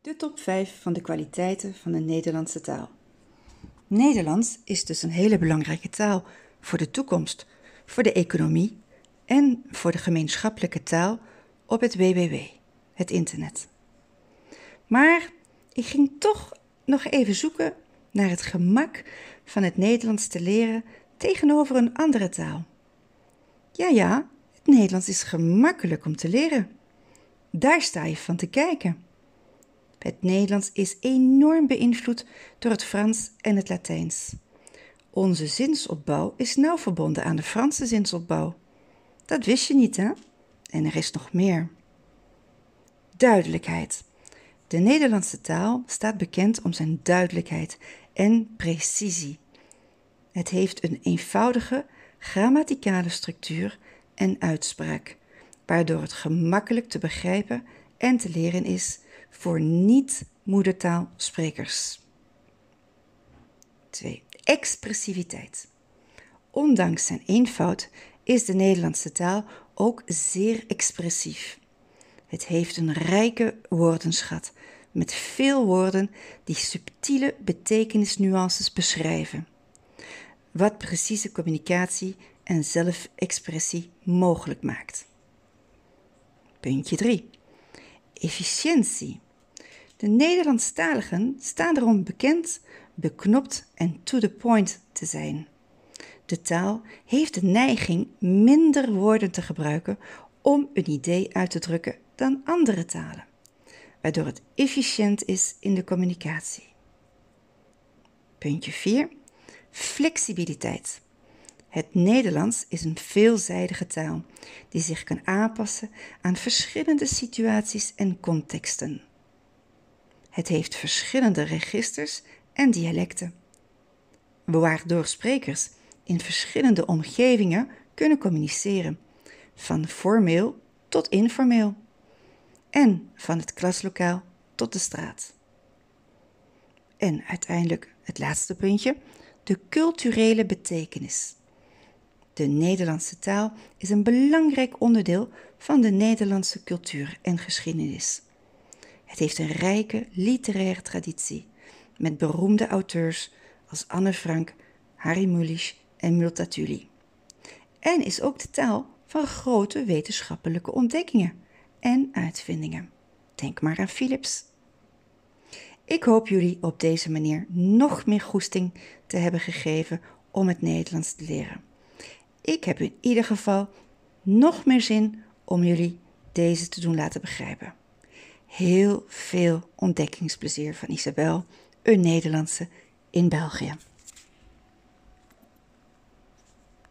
De top 5 van de kwaliteiten van de Nederlandse taal. Nederlands is dus een hele belangrijke taal voor de toekomst, voor de economie en voor de gemeenschappelijke taal op het WWW, het internet. Maar ik ging toch nog even zoeken naar het gemak van het Nederlands te leren tegenover een andere taal. Ja, het Nederlands is gemakkelijk om te leren. Daar sta je van te kijken. Het Nederlands is enorm beïnvloed door het Frans en het Latijns. Onze zinsopbouw is nauw verbonden aan de Franse zinsopbouw. Dat wist je niet, hè? En er is nog meer. Duidelijkheid. De Nederlandse taal staat bekend om zijn duidelijkheid en precisie. Het heeft een eenvoudige grammaticale structuur en uitspraak, waardoor het gemakkelijk te begrijpen en te leren is voor niet-moedertaalsprekers. 2. Expressiviteit. Ondanks zijn eenvoud is de Nederlandse taal ook zeer expressief. Het heeft een rijke woordenschat met veel woorden die subtiele betekenisnuances beschrijven, wat precieze communicatie en zelfexpressie mogelijk maakt. Puntje 3. Efficiëntie. De Nederlandstaligen staan erom bekend beknopt en to the point te zijn. De taal heeft de neiging minder woorden te gebruiken om een idee uit te drukken dan andere talen, waardoor het efficiënt is in de communicatie. Puntje 4. Flexibiliteit. Het Nederlands is een veelzijdige taal die zich kan aanpassen aan verschillende situaties en contexten. Het heeft verschillende registers en dialecten, waardoor sprekers in verschillende omgevingen kunnen communiceren, van formeel tot informeel en van het klaslokaal tot de straat. En uiteindelijk het laatste puntje, de culturele betekenis. De Nederlandse taal is een belangrijk onderdeel van de Nederlandse cultuur en geschiedenis. Het heeft een rijke literaire traditie met beroemde auteurs als Anne Frank, Harry Mulisch en Multatuli. En is ook de taal van grote wetenschappelijke ontdekkingen en uitvindingen. Denk maar aan Philips. Ik hoop jullie op deze manier nog meer goesting te hebben gegeven om het Nederlands te leren. Ik heb in ieder geval nog meer zin om jullie deze te doen laten begrijpen. Heel veel ontdekkingsplezier van Isabel, een Nederlandse in België.